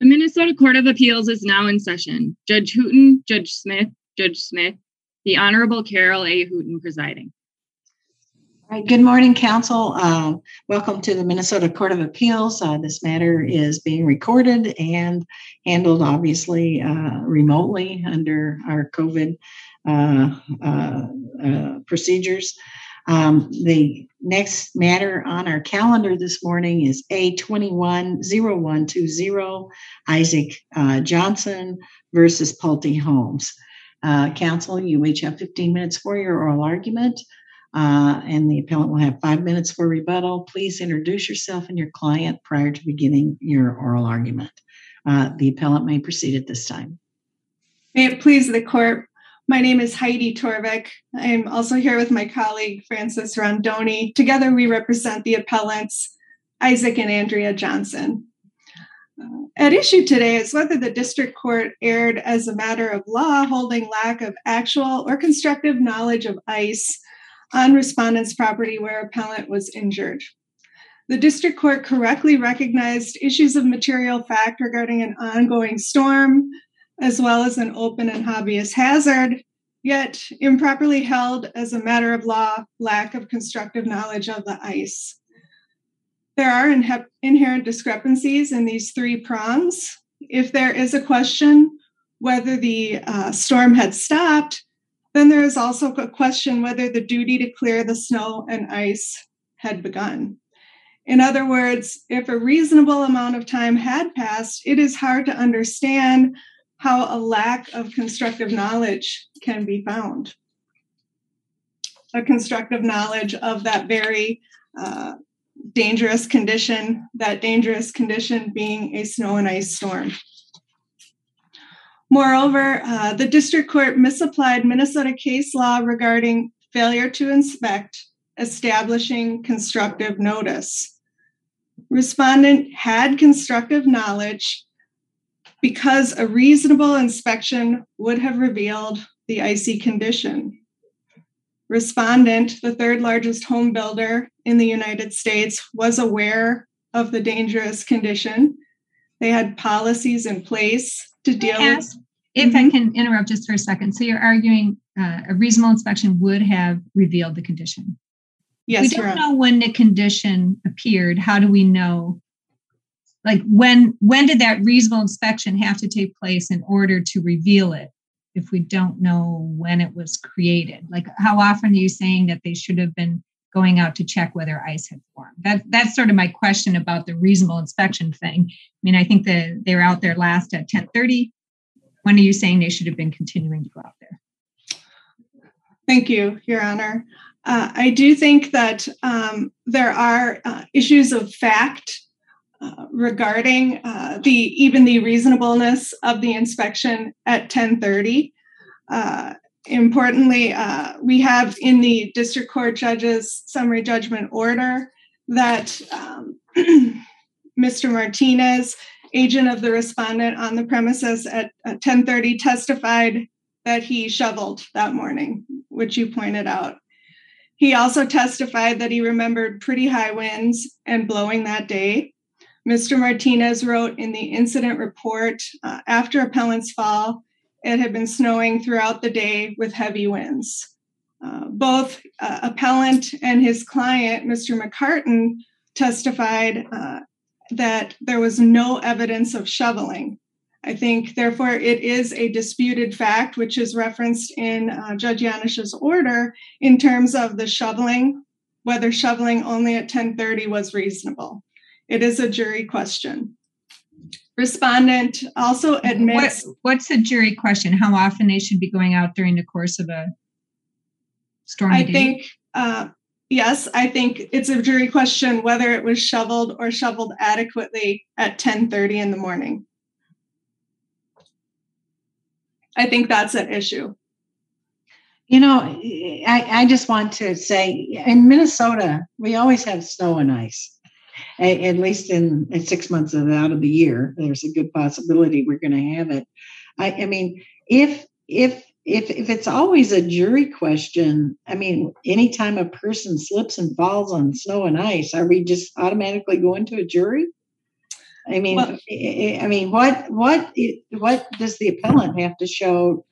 The Minnesota Court of Appeals is now in session. Judge Hooten, Judge Smith, the Honorable Carol A. Hooten presiding. All right, good morning, Council. Welcome to the Minnesota Court of Appeals. This matter is being recorded and handled, obviously, remotely under our COVID procedures. The next matter on our calendar this morning is A21-0120, Isaac Johnson versus Pulte Homes. Council, you each have 15 minutes for your oral argument, and the appellant will have 5 minutes for rebuttal. Please introduce yourself and your client prior to beginning your oral argument. The appellant may proceed at this time. May it please the court. My name is Heidi Torvik. I'm also here with my colleague, Francis Rondoni. Together, we represent the appellants, Isaac and Andrea Johnson. At issue today is whether the district court erred as a matter of law, holding lack of actual or constructive knowledge of ICE on respondent's property where appellant was injured. The district court correctly recognized issues of material fact regarding an ongoing storm, as well as an open and obvious hazard, yet improperly held as a matter of law, lack of constructive knowledge of the ICE. There are inherent discrepancies in these three prongs. If there is a question whether the storm had stopped, then there is also a question whether the duty to clear the snow and ice had begun. In other words, if a reasonable amount of time had passed, it is hard to understand how a lack of constructive knowledge can be found. A constructive knowledge of that very dangerous condition, that dangerous condition being a snow and ice storm. Moreover, the district court misapplied Minnesota case law regarding failure to inspect, establishing constructive notice. Respondent had constructive knowledge because a reasonable inspection would have revealed the icy condition. Respondent, the third largest home builder in the United States, was aware of the dangerous condition. They had policies in place to deal with. If I can interrupt just for a second. So you're arguing a reasonable inspection would have revealed the condition. Yes, we don't know when the condition appeared. How do we know? Like when did that reasonable inspection have to take place in order to reveal it if we don't know when it was created? Like how often are you saying that they should have been going out to check whether ice had formed? That's sort of my question about the reasonable inspection thing. I mean, I think that they were out there last at 10:30. When are you saying they should have been continuing to go out there? Thank you, Your Honor. I do think that there are issues of fact regarding even the reasonableness of the inspection at 10:30. Importantly, we have in the district court judge's summary judgment order that Mr. Martinez, agent of the respondent on the premises at 10:30, testified that he shoveled that morning, which you pointed out. He also testified that he remembered pretty high winds and blowing that day. Mr. Martinez wrote in the incident report, after appellant's fall, it had been snowing throughout the day with heavy winds. Both appellant and his client, Mr. McCartan, testified that there was no evidence of shoveling. I think, therefore, it is a disputed fact, which is referenced in Judge Janish's order in terms of the shoveling, whether shoveling only at 10:30 was reasonable. It is a jury question. Respondent also admits... What's a jury question? How often they should be going out during the course of a stormy day? I think, yes, I think it's a jury question whether it was shoveled or shoveled adequately at 10:30 in the morning. I think that's an issue. You know, I just want to say, in Minnesota, we always have snow and ice. At least in 6 months out of the year, there's a good possibility we're going to have it. I mean, if it's always a jury question, I mean, anytime a person slips and falls on snow and ice, are we just automatically going to a jury? I mean, what does the appellant have to show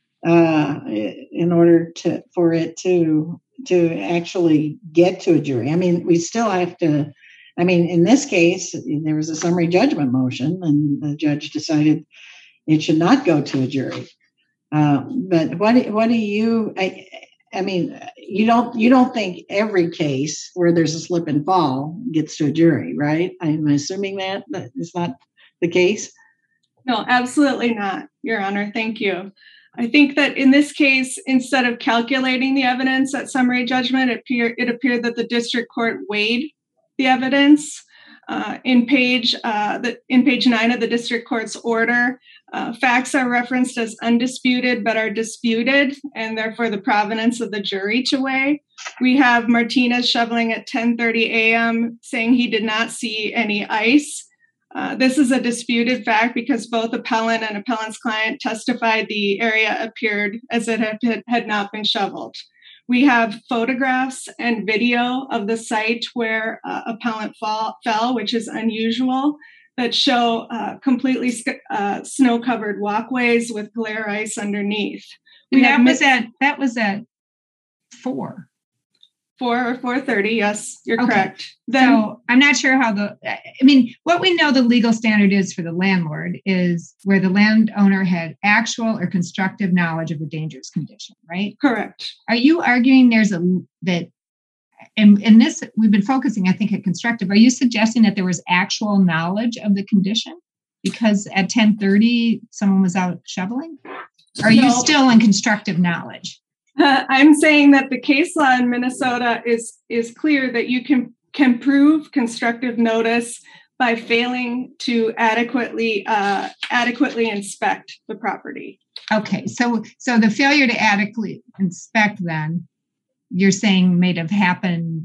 in order for it to actually get to a jury? I mean, we still have to. I mean, in this case, there was a summary judgment motion, and the judge decided it should not go to a jury. But what do you? I mean, you don't think every case where there's a slip and fall gets to a jury, right? I'm assuming that is not the case. No, absolutely not, Your Honor. Thank you. I think that in this case, instead of calculating the evidence at summary judgment, it appeared that the district court weighed the evidence. In page 9 of the district court's order, facts are referenced as undisputed but are disputed, and therefore the provenance of the jury to weigh. We have Martinez shoveling at 10:30 a.m., saying he did not see any ice. This is a disputed fact because both appellant and appellant's client testified the area appeared as it had not been shoveled. We have photographs and video of the site where appellant fell, which is unusual, that show completely snow-covered walkways with glare ice underneath. That was at 4 or 4:30. Yes, you're okay. Correct. So I'm not sure how what we know the legal standard is for the landlord is where the landowner had actual or constructive knowledge of a dangerous condition, right? Correct. Are you arguing in this, we've been focusing, I think, at constructive. Are you suggesting that there was actual knowledge of the condition because at 10:30 someone was out shoveling? Are you still in constructive knowledge? I'm saying that the case law in Minnesota is clear that you can prove constructive notice by failing to adequately inspect the property. Okay, so the failure to adequately inspect, then you're saying may have happened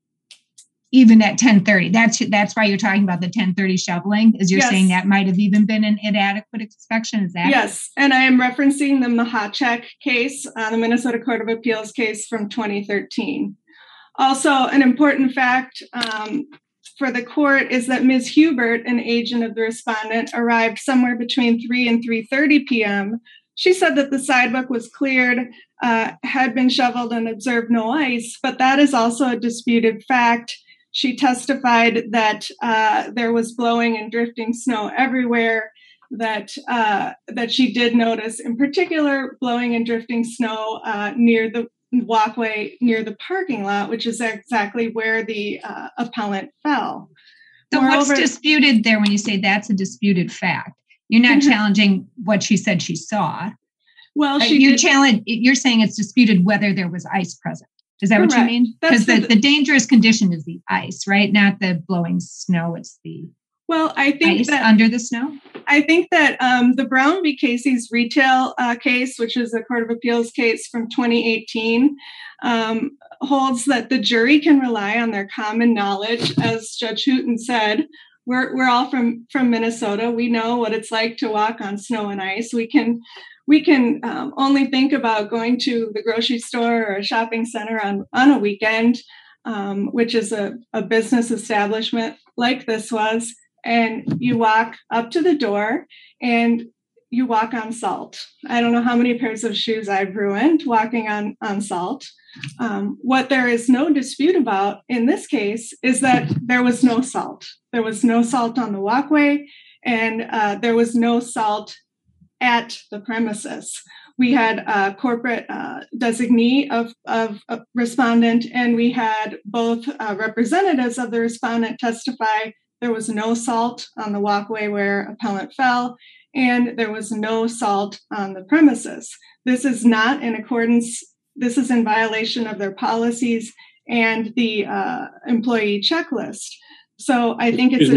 even at 10:30. That's why you're talking about the 10:30 shoveling. Is you're saying that might have even been an inadequate inspection? Is that yes? And I am referencing the Mahachek case, the Minnesota Court of Appeals case from 2013. Also, an important fact for the court is that Ms. Hubert, an agent of the respondent, arrived somewhere between 3 and 3:30 p.m. She said that the sidewalk was cleared, had been shoveled, and observed no ice, but that is also a disputed fact. She testified that there was blowing and drifting snow everywhere, that she did notice, in particular, blowing and drifting snow near the walkway near the parking lot, which is exactly where the appellant fell. So what's disputed there when you say that's a disputed fact? You're not challenging what she said she saw. Well, you're saying it's disputed whether there was ice present. Is that Correct. What you mean? Because the dangerous condition is the ice, right? Not the blowing snow. It's the I think ice that under the snow. I think that the Brown v. Casey's retail case, which is a Court of Appeals case from 2018, holds that the jury can rely on their common knowledge. As Judge Hooten said, we're all from Minnesota. We know what it's like to walk on snow and ice. We can only think about going to the grocery store or a shopping center on a weekend, which is a business establishment like this was, and you walk up to the door and you walk on salt. I don't know how many pairs of shoes I've ruined walking on salt. What there is no dispute about in this case is that there was no salt. There was no salt on the walkway, and there was no salt at the premises. We had a corporate designee of a respondent, and we had both representatives of the respondent testify. There was no salt on the walkway where appellant fell, and there was no salt on the premises. This is not in accordance. This is in violation of their policies and the employee checklist. So I think it's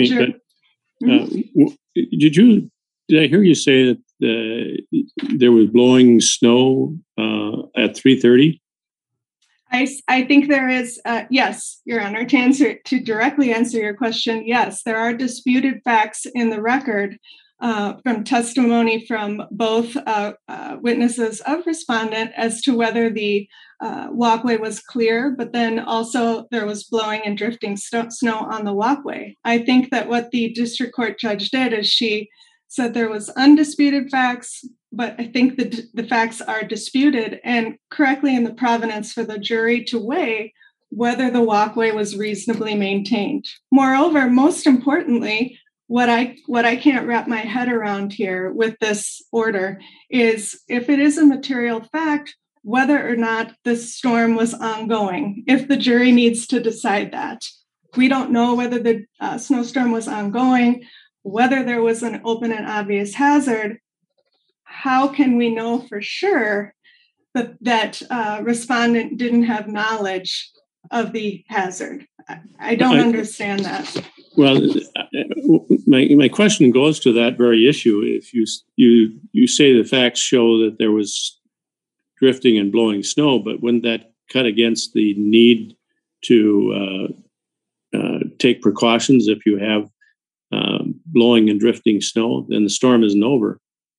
Did I hear you say that there was blowing snow at 3:30? I think there is, yes, Your Honor, to directly answer your question, yes, there are disputed facts in the record from testimony from both witnesses of respondent as to whether the walkway was clear, but then also there was blowing and drifting snow on the walkway. I think that what the district court judge did is she said there was undisputed facts, but I think the facts are disputed and correctly in the provenance for the jury to weigh whether the walkway was reasonably maintained. Moreover, most importantly, what I can't wrap my head around here with this order is if it is a material fact, whether or not the storm was ongoing, if the jury needs to decide that. We don't know whether the snowstorm was ongoing, whether there was an open and obvious hazard. How can we know for sure that respondent didn't have knowledge of the hazard? I don't understand that. Well, my question goes to that very issue. If you say the facts show that there was drifting and blowing snow, but wouldn't that cut against the need to take precautions if you have blowing and drifting snow? Then the storm isn't over.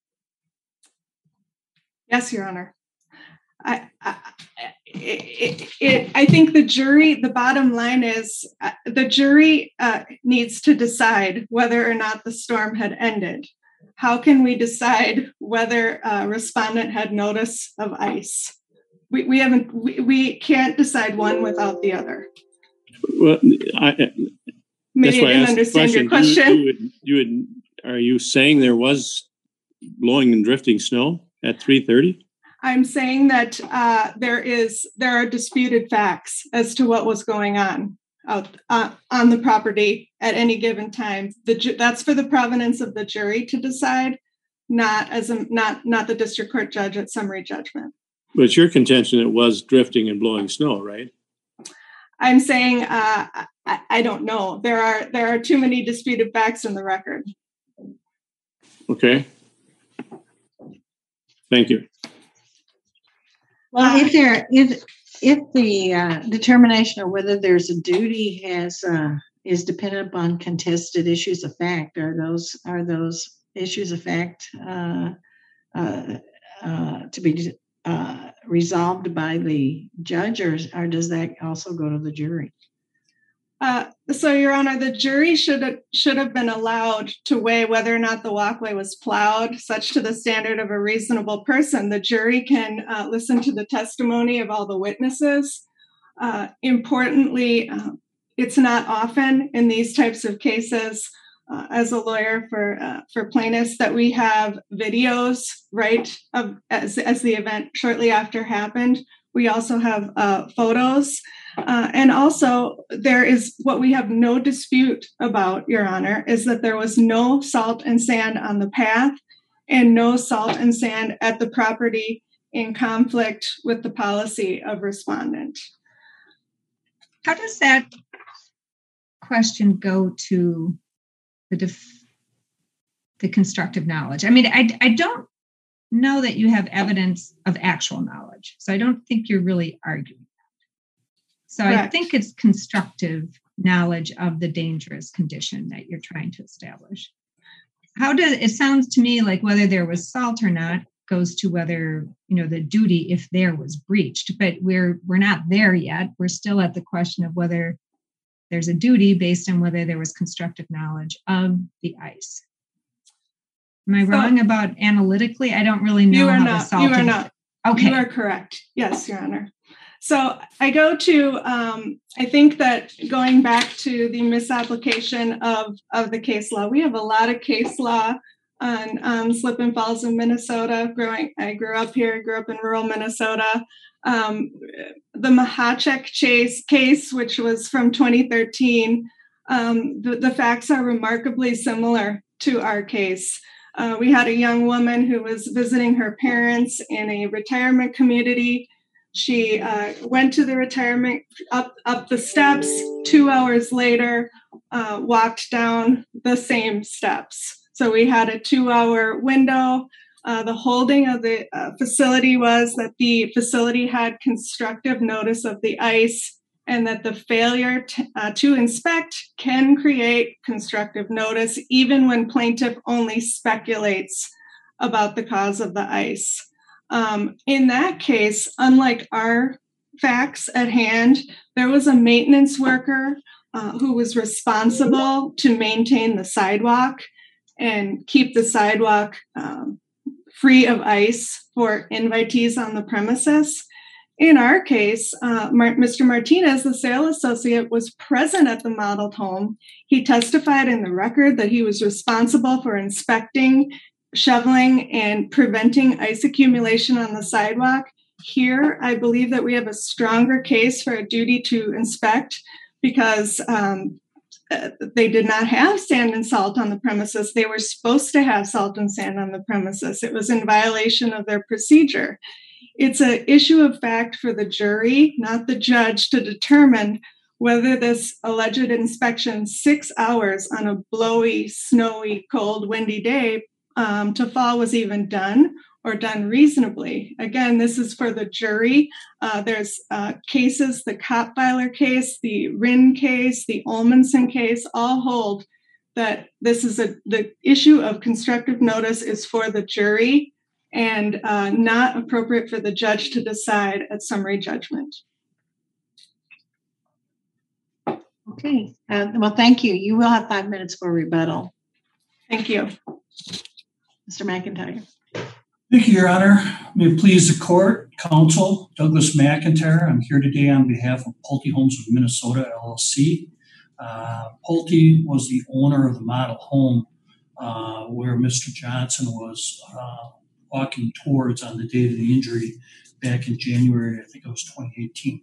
Yes, Your Honor. I think the bottom line is the jury needs to decide whether or not the storm had ended. How can we decide whether a respondent had notice of ice? We can't decide one without the other. Well, Maybe I didn't understand your question. Are you saying there was blowing and drifting snow at 3:30? I'm saying that there are disputed facts as to what was going on out on the property at any given time. That's for the provenance of the jury to decide, not the district court judge at summary judgment. But it's your contention it was drifting and blowing snow, right? I'm saying I don't know. There are too many disputed facts in the record. Okay. Thank you. Well, if the determination of whether there's a duty is dependent upon contested issues of fact, are those issues of fact to be resolved by the judge, or does that also go to the jury? So, Your Honor, the jury should have been allowed to weigh whether or not the walkway was plowed, such to the standard of a reasonable person. The jury can listen to the testimony of all the witnesses. Importantly, it's not often in these types of cases, as a lawyer for plaintiffs, that we have videos, right, as the event shortly after happened. We also have photos. And also, there is what we have no dispute about, Your Honor, is that there was no salt and sand on the path and no salt and sand at the property in conflict with the policy of respondent. How does that question go to the constructive knowledge? I mean, I don't know that you have evidence of actual knowledge, so I don't think you're really arguing. So correct. I think it's constructive knowledge of the dangerous condition that you're trying to establish. It sounds to me like whether there was salt or not goes to whether, the duty, if there was breached, but we're not there yet. We're still at the question of whether there's a duty based on whether there was constructive knowledge of the ice. Am I wrong about analytically? I don't really know how the salt. You are not. Okay. You are correct. Yes, Your Honor. So I go to, I think that going back to the misapplication of the case law, we have a lot of case law on slip and falls in Minnesota. I grew up here, grew up in rural Minnesota. The Mahachek case, which was from 2013, the facts are remarkably similar to our case. We had a young woman who was visiting her parents in a retirement community. She went to the retirement, up the steps, 2 hours later, walked down the same steps. So we had a 2-hour window. The holding of the facility was that the facility had constructive notice of the ice and that the failure to inspect can create constructive notice, even when plaintiff only speculates about the cause of the ice. In that case, unlike our facts at hand, there was a maintenance worker who was responsible to maintain the sidewalk and keep the sidewalk free of ice for invitees on the premises. In our case, Mr. Martinez, the sales associate, was present at the modeled home. He testified in the record that he was responsible for inspecting, shoveling, and preventing ice accumulation on the sidewalk. Here, I believe that we have a stronger case for a duty to inspect because they did not have sand and salt on the premises. They were supposed to have salt and sand on the premises. It was in violation of their procedure. It's an issue of fact for the jury, not the judge, to determine whether this alleged inspection, 6 hours on a blowy, snowy, cold, windy day to fall, was even done or done reasonably. Again, this is for the jury. There's cases, the Kottweiler case, the Rinn case, the Olmanson case, all hold that this is the issue of constructive notice is for the jury and not appropriate for the judge to decide at summary judgment. Okay. Well, thank you. You will have 5 minutes for rebuttal. Thank you. Mr. McIntyre. Thank you, Your Honor. May it please the court, counsel, Douglas McIntyre. I'm here today on behalf of Pulte Homes of Minnesota, LLC. Pulte was the owner of the model home where Mr. Johnson was walking towards on the date of the injury back in January, I think it was 2018.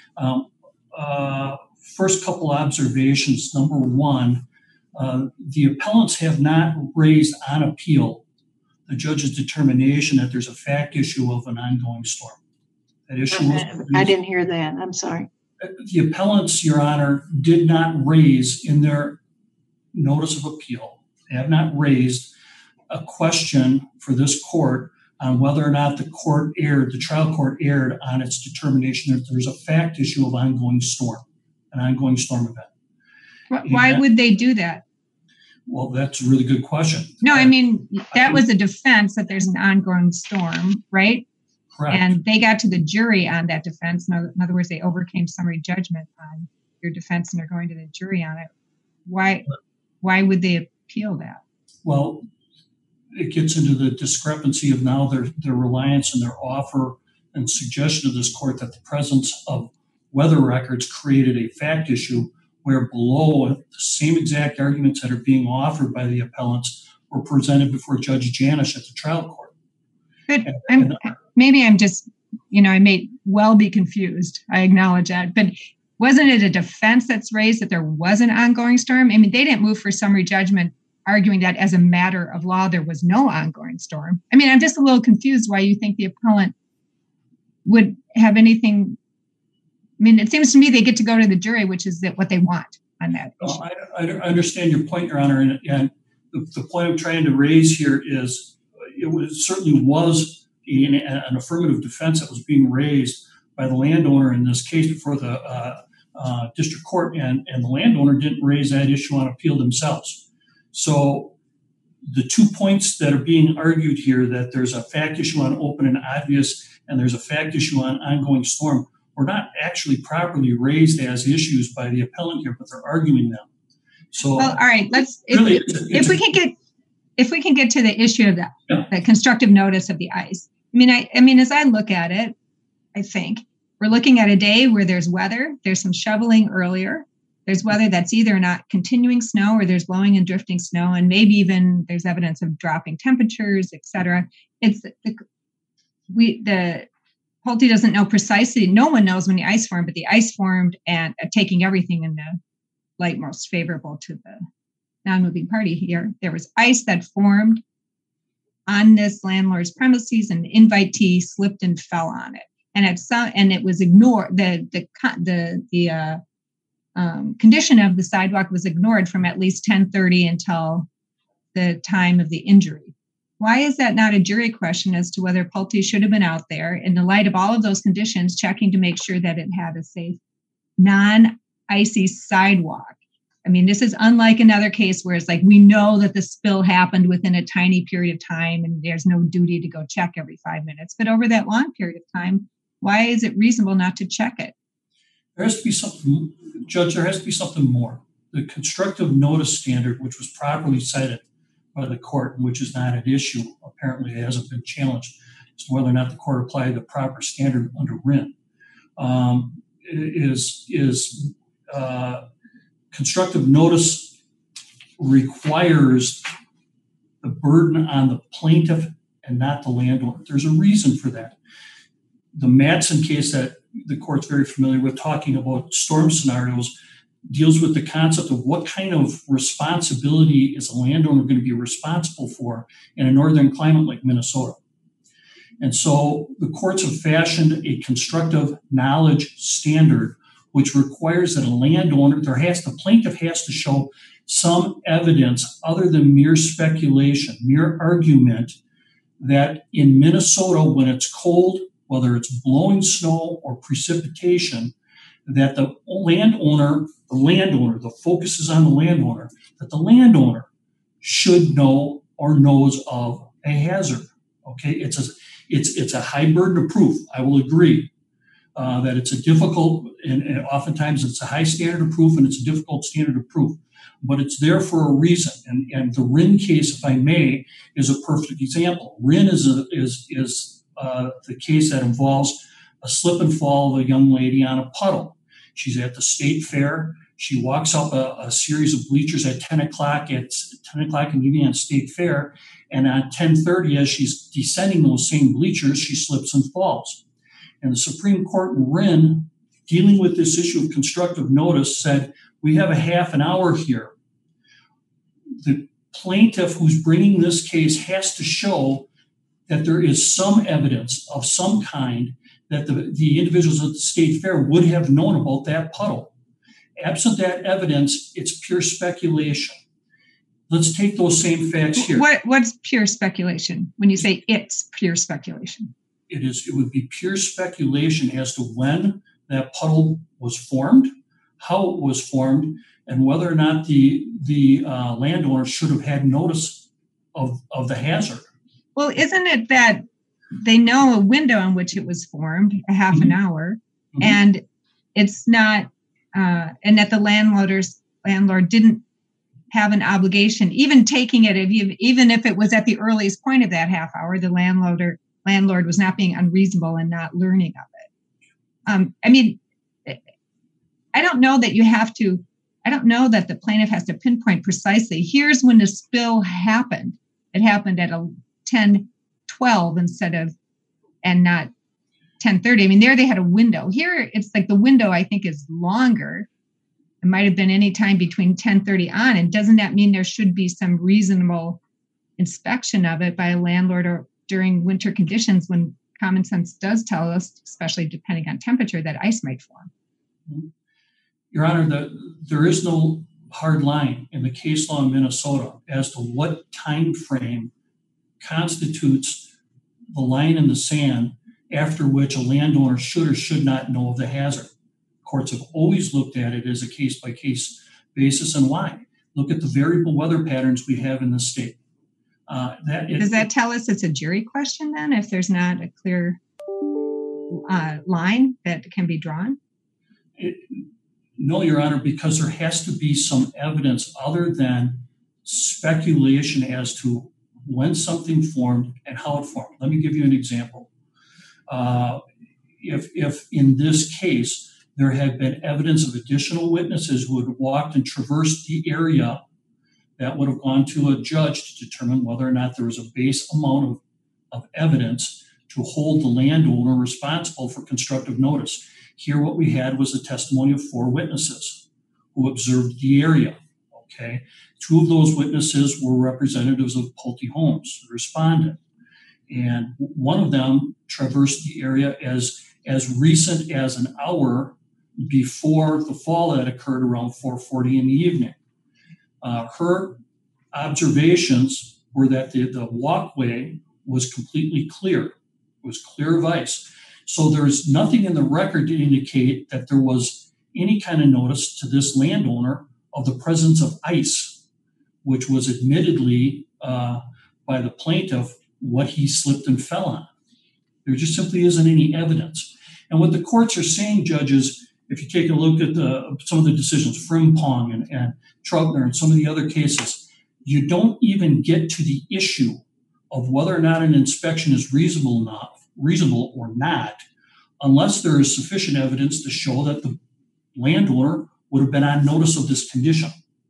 First couple observations. Number one, the appellants have not raised on appeal the judge's determination that there's a fact issue of an ongoing storm. That issue I didn't hear that. I'm sorry. The appellants, Your Honor, did not raise in their notice of appeal, they have not raised a question for this court on whether or not the trial court erred on its determination that there's a fact issue of ongoing storm, an ongoing storm event. Why would they do that? Well, that's a really good question. No, I mean, that was a defense that there's an ongoing storm, right? Correct. And they got to the jury on that defense. In other words, they overcame summary judgment on your defense and they're going to the jury on it. Why would they appeal that? Well, it gets into the discrepancy of now their reliance and their offer and suggestion of this court that the presence of weather records created a fact issue where below the same exact arguments that are being offered by the appellants were presented before Judge Janish at the trial court. But maybe I'm just, I may well be confused. I acknowledge that. But wasn't it a defense that's raised that there was an ongoing storm? I mean, they didn't move for summary judgment arguing that as a matter of law, there was no ongoing storm. I mean, I'm just a little confused why you think the appellant would have anything. I mean, it seems to me they get to go to the jury, which is what they want on that. Well, I understand your point, Your Honor. And the point I'm trying to raise here is certainly was an affirmative defense that was being raised by the landowner in this case before the district court. And the landowner didn't raise that issue on appeal themselves. So the 2 points that are being argued here, that there's a fact issue on open and obvious, and there's a fact issue on ongoing storm, were not actually properly raised as issues by the appellant here, but they're arguing them. So, well, all right, if we can get to the issue of the constructive notice of the ice. I mean, as I look at it, I think we're looking at a day where there's weather, there's some shoveling earlier, there's weather that's either not continuing snow or there's blowing and drifting snow, and maybe even there's evidence of dropping temperatures, et cetera. Pulte doesn't know precisely. No one knows when the ice formed, but the ice formed and taking everything in the light most favorable to the non-moving party here. There was ice that formed on this landlord's premises, and the invitee slipped and fell on it, and it was ignored. The condition of the sidewalk was ignored from at least 10:30 until the time of the injury. Why is that not a jury question as to whether Pulte should have been out there in the light of all of those conditions, checking to make sure that it had a safe non-icy sidewalk. I mean, this is unlike another case where it's like we know that the spill happened within a tiny period of time and there's no duty to go check every 5 minutes. But over that long period of time, why is it reasonable not to check it? There has to be something, Judge, there has to be something more. The constructive notice standard, which was properly cited by the court, which is not an issue, apparently it hasn't been challenged, is whether or not the court applied the proper standard under RIN. Constructive notice requires the burden on the plaintiff and not the landowner. There's a reason for that. The Mattson case that the court's very familiar with, talking about storm scenarios, deals with the concept of what kind of responsibility is a landowner going to be responsible for in a northern climate like Minnesota. And so the courts have fashioned a constructive knowledge standard, which requires that a landowner, the plaintiff has to show some evidence other than mere speculation, mere argument, that in Minnesota, when it's cold, whether it's blowing snow or precipitation, that the landowner, the focus is on the landowner, that the landowner should know or knows of a hazard. Okay, it's a high burden of proof. I will agree that it's a difficult, and oftentimes it's a high standard of proof and it's a difficult standard of proof, but it's there for a reason. And the RIN case, if I may, is a perfect example. RIN is the case that involves a slip and fall of a young lady on a puddle. She's at the state fair. She walks up a series of bleachers at 10 o'clock in the evening at state fair. And at 10:30, as she's descending those same bleachers, she slips and falls. And the Supreme Court in RIN, dealing with this issue of constructive notice, said, we have a half an hour here. The plaintiff who's bringing this case has to show that there is some evidence of some kind that the individuals at the state fair would have known about that puddle. Absent that evidence, it's pure speculation. Let's take those same facts here. What's pure speculation when you say it's pure speculation? It would be pure speculation as to when that puddle was formed, how it was formed, and whether or not the landowner should have had notice of the hazard. Well, isn't it that they know a window in which it was formed, a half an hour, and it's not, and that the landlord didn't have an obligation, even taking it, even if it was at the earliest point of that half hour, the landlord was not being unreasonable and not learning of it. I mean, I don't know that the plaintiff has to pinpoint precisely, here's when the spill happened. It happened at 10:12 and not 10:30. I mean, there they had a window. Here, it's like the window, I think, is longer. It might have been any time between 10:30 on. And doesn't that mean there should be some reasonable inspection of it by a landlord or during winter conditions when common sense does tell us, especially depending on temperature, that ice might form? Your Honor, there is no hard line in the case law in Minnesota as to what time frame constitutes the line in the sand after which a landowner should or should not know of the hazard. Courts have always looked at it as a case-by-case basis, and why? Look at the variable weather patterns we have in the state. Does that tell us it's a jury question then, if there's not a clear line that can be drawn? No, Your Honor, because there has to be some evidence other than speculation as to when something formed and how it formed. Let me give you an example. If in this case there had been evidence of additional witnesses who had walked and traversed the area, that would have gone to a judge to determine whether or not there was a base amount of evidence to hold the landowner responsible for constructive notice. Here what we had was the testimony of 4 witnesses who observed the area. Okay, 2 of those witnesses were representatives of Pulte Homes, the respondent, and one of them traversed the area as recent as an hour before the fall that occurred around 4:40 in the evening. Her observations were that the walkway was completely clear. It was clear of ice. So there's nothing in the record to indicate that there was any kind of notice to this landowner of the presence of ice, which was admittedly by the plaintiff what he slipped and fell on. There just simply isn't any evidence. And what the courts are saying, judges, if you take a look at some of the decisions, Frimpong and Trugner and some of the other cases, you don't even get to the issue of whether or not an inspection is reasonable or not, unless there is sufficient evidence to show that the landowner would have been on notice of this condition.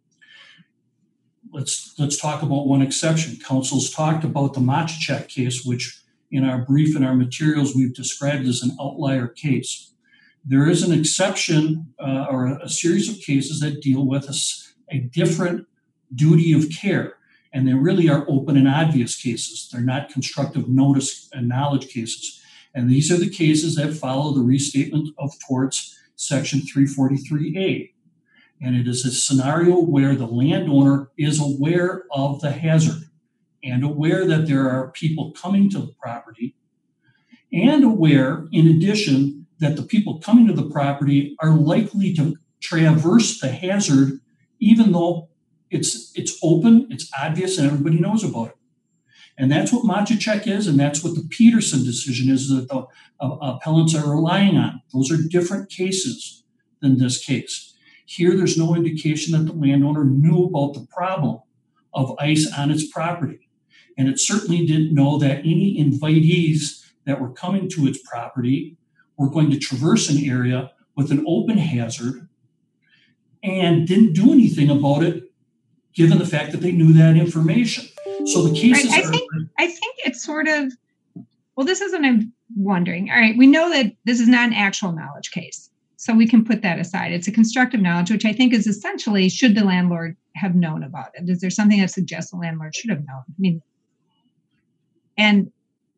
Let's talk about one exception. Counsel's talked about the Machacek case, which in our brief and our materials we've described as an outlier case. There is an exception or a series of cases that deal with a different duty of care, and they really are open and obvious cases. They're not constructive notice and knowledge cases. And these are the cases that follow the restatement of torts, section 343A. And it is a scenario where the landowner is aware of the hazard and aware that there are people coming to the property, and aware, in addition, that the people coming to the property are likely to traverse the hazard, even though it's open, it's obvious, and everybody knows about it. And that's what Machacek is, and that's what the Peterson decision is that the appellants are relying on. Those are different cases than this case. Here, there's no indication that the landowner knew about the problem of ice on its property. And it certainly didn't know that any invitees that were coming to its property were going to traverse an area with an open hazard, and didn't do anything about it, given the fact that they knew that information. So the cases I think it's sort of, well, this is what I'm wondering. All right, we know that this is not an actual knowledge case, so we can put that aside. It's a constructive knowledge, which I think is essentially, should the landlord have known about it? Is there something that suggests the landlord should have known? I mean, and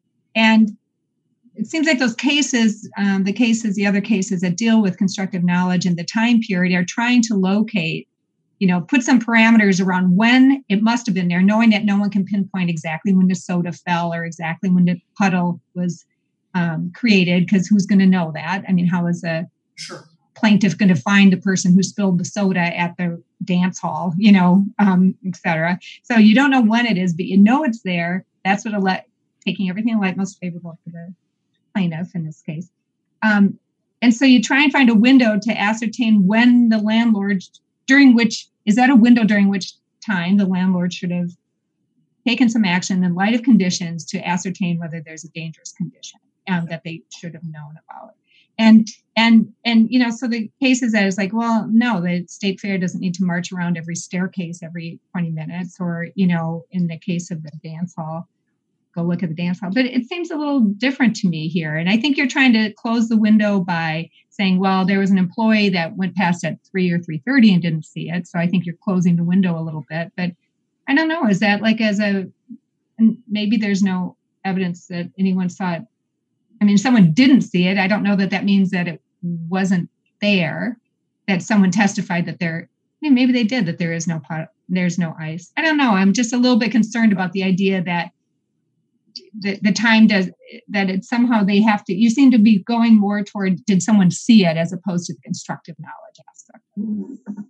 it seems like those cases, the other cases that deal with constructive knowledge in the time period are trying to locate, put some parameters around when it must have been there, knowing that no one can pinpoint exactly when the soda fell or exactly when the puddle was created, because who's going to know that? I mean, how is a plaintiff going to find the person who spilled the soda at the dance hall, et cetera? So you don't know when it is, but you know it's there. That's what taking everything in light most favorable for the plaintiff in this case. And so you try and find a window to ascertain when the landlord, is that a window during which time the landlord should have taken some action in light of conditions to ascertain whether there's a dangerous condition that they should have known about. And so the cases that is like, well, no, the state fair doesn't need to march around every staircase every 20 minutes, or, in the case of the dance hall, go look at the dance hall. But it seems a little different to me here. And I think you're trying to close the window by saying, well, there was an employee that went past at 3 or 3:30 and didn't see it. So I think you're closing the window a little bit. But I don't know, is that like and maybe there's no evidence that anyone saw it. I mean, if someone didn't see it, I don't know that means that it wasn't there, that someone testified that maybe they did, that there's no ice. I don't know. I'm just a little bit concerned about the idea that the time does that it somehow they have to, you seem to be going more toward, did someone see it, as opposed to the constructive knowledge aspect.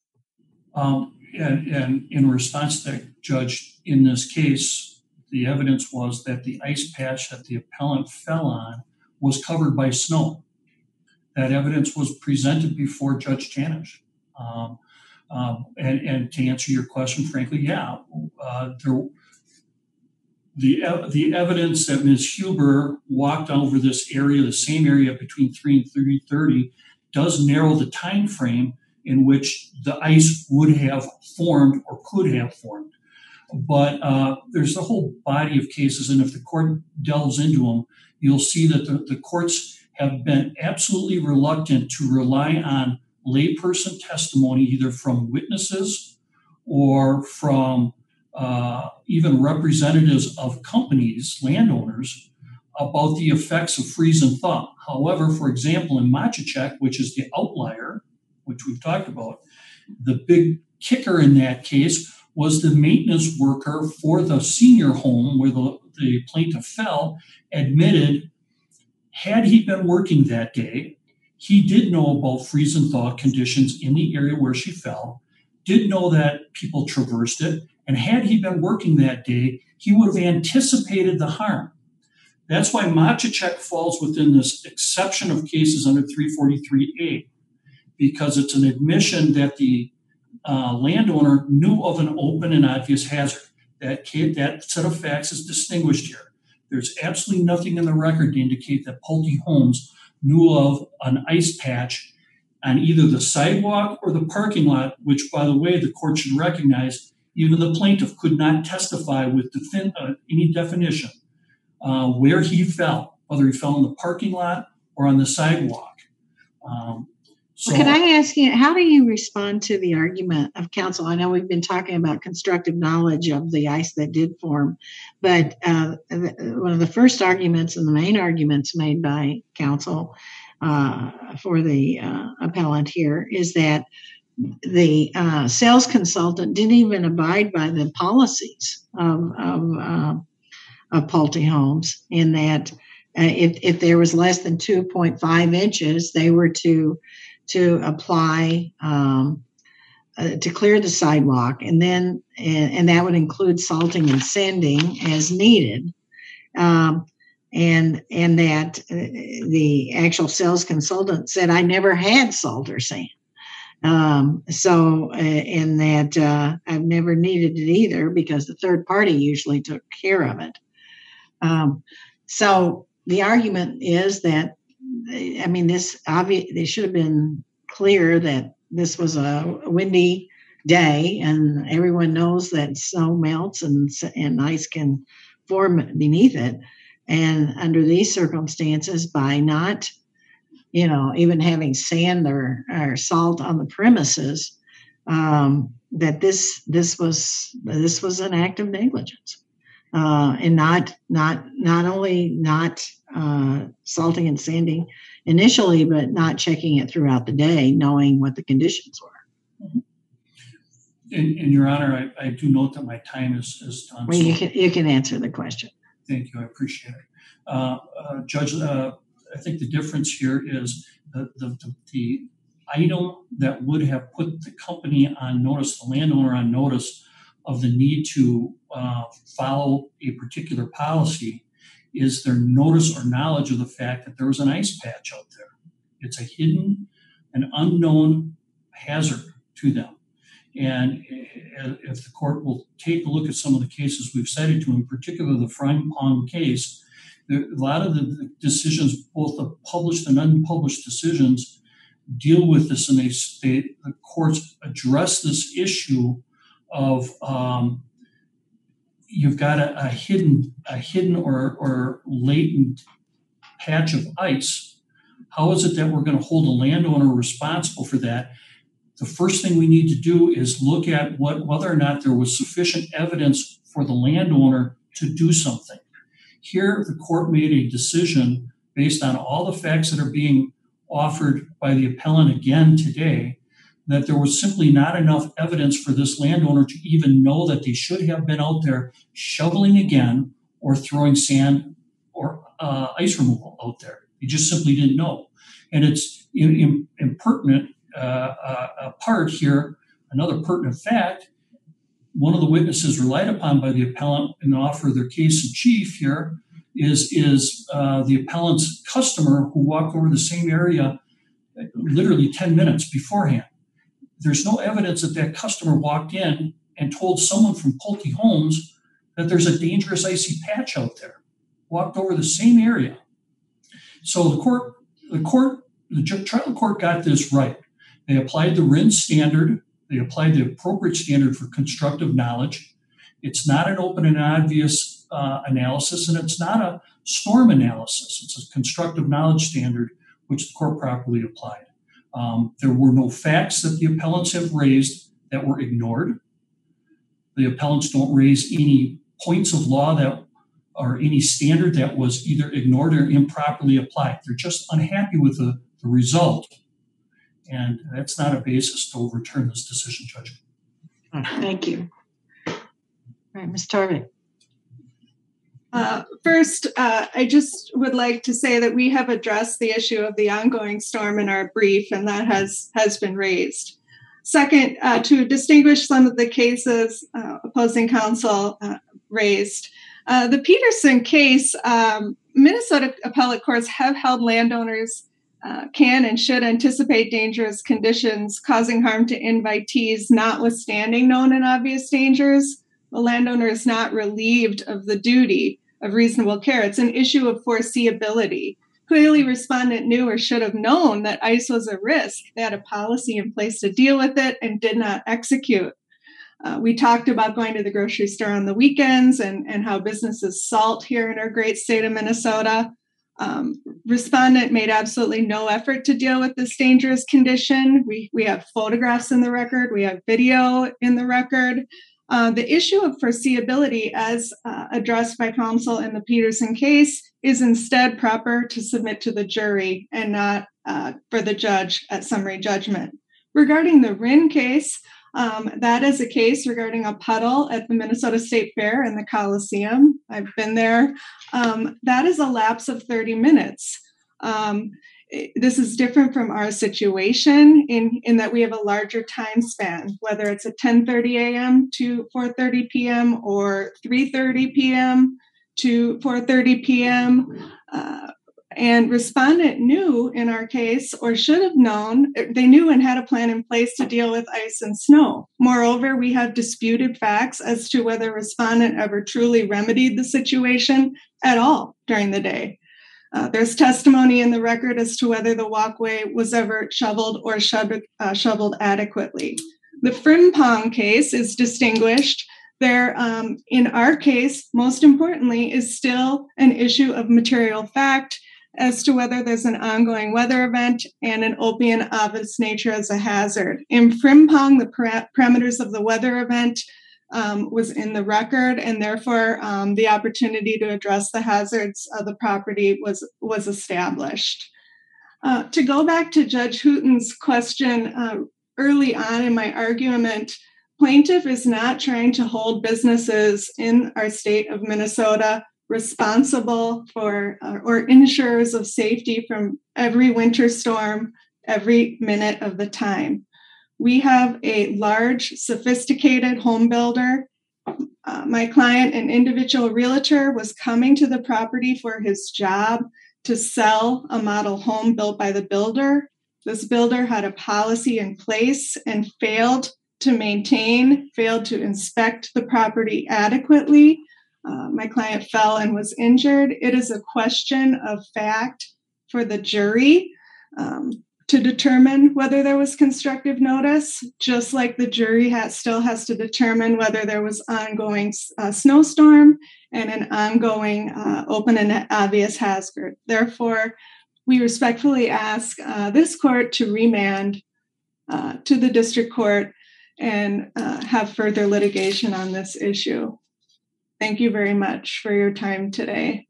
And in response to that, Judge, in this case, the evidence was that the ice patch that the appellant fell on was covered by snow. That evidence was presented before Judge Tanish. And to answer your question, frankly, the evidence that Ms. Huber walked over this area, the same area between 3 and 3:30, does narrow the time frame in which the ice would have formed or could have formed. But there's a whole body of cases, and if the court delves into them, you'll see that the courts have been absolutely reluctant to rely on layperson testimony, either from witnesses or from even representatives of companies, landowners, about the effects of freeze and thaw. However, for example, in Machacek, which is the outlier, which we've talked about, the big kicker in that case was the maintenance worker for the senior home where the plaintiff fell admitted, had he been working that day, He did know about freeze and thaw conditions in the area where she fell, did know that people traversed it, and had he been working that day, he would have anticipated the harm. That's why Matichek falls within this exception of cases under 343A, because it's an admission that the landowner knew of an open and obvious hazard. That set of facts is distinguished here. There's absolutely nothing in the record to indicate that Pulte Homes knew of an ice patch on either the sidewalk or the parking lot, which, by the way, the court should recognize even the plaintiff could not testify with any definition where he fell, whether he fell in the parking lot or on the sidewalk. Can I ask you, how do you respond to the argument of counsel? I know we've been talking about constructive knowledge of the ice that did form, but one of the first arguments and the main arguments made by counsel for the appellant here is that the sales consultant didn't even abide by the policies of Pulte Homes, in that if there was less than 2.5 inches, they were to apply to clear the sidewalk, and that would include salting and sanding as needed, and that the actual sales consultant said, I never had salt or sand. And that I've never needed it either, because the third party usually took care of it. So the argument is that, I mean, they should have been clear that this was a windy day, and everyone knows that snow melts and ice can form beneath it. And under these circumstances, by not, even having sand or salt on the premises, that this was an act of negligence, and not only not salting and sanding initially, but not checking it throughout the day, knowing what the conditions were. In Your Honor, I do note that my time is done. Well, you can answer the question. Thank you. I appreciate it. Judge, I think the difference here is the item that would have put the company on notice, the landowner on notice of the need to follow a particular policy, is their notice or knowledge of the fact that there was an ice patch out there. It's a hidden and unknown hazard to them. And if the court will take a look at some of the cases we've cited to, in particular the Frying Pong case, a lot of the decisions, both the published and unpublished decisions, deal with this, and the courts address this issue of you've got a hidden or latent patch of ice. How is it that we're going to hold a landowner responsible for that? The first thing we need to do is look at whether or not there was sufficient evidence for the landowner to do something. Here, the court made a decision based on all the facts that are being offered by the appellant again today, that there was simply not enough evidence for this landowner to even know that they should have been out there shoveling again or throwing sand or ice removal out there. They just simply didn't know. And it's impertinent part here, another pertinent fact. One of the witnesses relied upon by the appellant in the offer of their case in chief here is the appellant's customer, who walked over the same area literally 10 minutes beforehand. There's no evidence that customer walked in and told someone from Pulte Homes that there's a dangerous icy patch out there. Walked over the same area. So the trial court got this right. They applied the RIN standard. They applied the appropriate standard for constructive knowledge. It's not an open and obvious analysis, and it's not a storm analysis. It's a constructive knowledge standard, which the court properly applied. There were no facts that the appellants have raised that were ignored. The appellants don't raise any points of law or any standard that was either ignored or improperly applied. They're just unhappy with the result. And that's not a basis to overturn this decision, Judge. Thank you. All right, Ms. Torvik. First, I just would like to say that we have addressed the issue of the ongoing storm in our brief, and that has been raised. Second, to distinguish some of the cases opposing counsel raised, the Peterson case, Minnesota appellate courts have held landowners can and should anticipate dangerous conditions causing harm to invitees, notwithstanding known and obvious dangers. The landowner is not relieved of the duty of reasonable care. It's an issue of foreseeability. Clearly, respondent knew or should have known that ice was a risk. They had a policy in place to deal with it and did not execute. We talked about going to the grocery store on the weekends and how businesses salt here in our great state of Minnesota. Respondent made absolutely no effort to deal with this dangerous condition. We have photographs in the record. We have video in the record. The issue of foreseeability, as addressed by counsel in the Peterson case, is instead proper to submit to the jury and not for the judge at summary judgment. Regarding the Wren case, that is a case regarding a puddle at the Minnesota State Fair in the Coliseum. I've been there. That is a lapse of 30 minutes. This is different from our situation in that we have a larger time span, whether it's at 10:30 a.m. to 4:30 p.m. or 3:30 p.m. to 4:30 p.m. And respondent knew in our case, or should have known, they knew and had a plan in place to deal with ice and snow. Moreover, we have disputed facts as to whether respondent ever truly remedied the situation at all during the day. There's testimony in the record as to whether the walkway was ever shoveled or shoveled adequately. The Frimpong case is distinguished. There, in our case, most importantly, is still an issue of material fact as to whether there's an ongoing weather event and an open and obvious nature as a hazard. In Frimpong, the parameters of the weather event was in the record, and therefore the opportunity to address the hazards of the property was established. To go back to Judge Hooten's question early on in my argument, plaintiff is not trying to hold businesses in our state of Minnesota responsible for or insurers of safety from every winter storm every minute of the time. We have a large, sophisticated home builder. My client, an individual realtor, was coming to the property for his job to sell a model home built by the builder. This builder had a policy in place and failed to inspect the property adequately. My client fell and was injured. It is a question of fact for the jury to determine whether there was constructive notice, just like the jury still has to determine whether there was ongoing snowstorm and an ongoing open and obvious hazard. Therefore, we respectfully ask this court to remand to the district court and have further litigation on this issue. Thank you very much for your time today.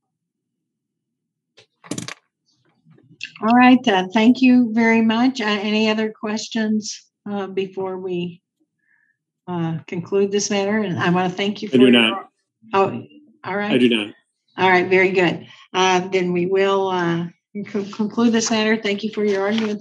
All right. Thank you very much. Any other questions before we conclude this matter? And I want to thank you for I do not. Oh, all right. I do not. All right. Very good. Then we will conclude this matter. Thank you for your argument.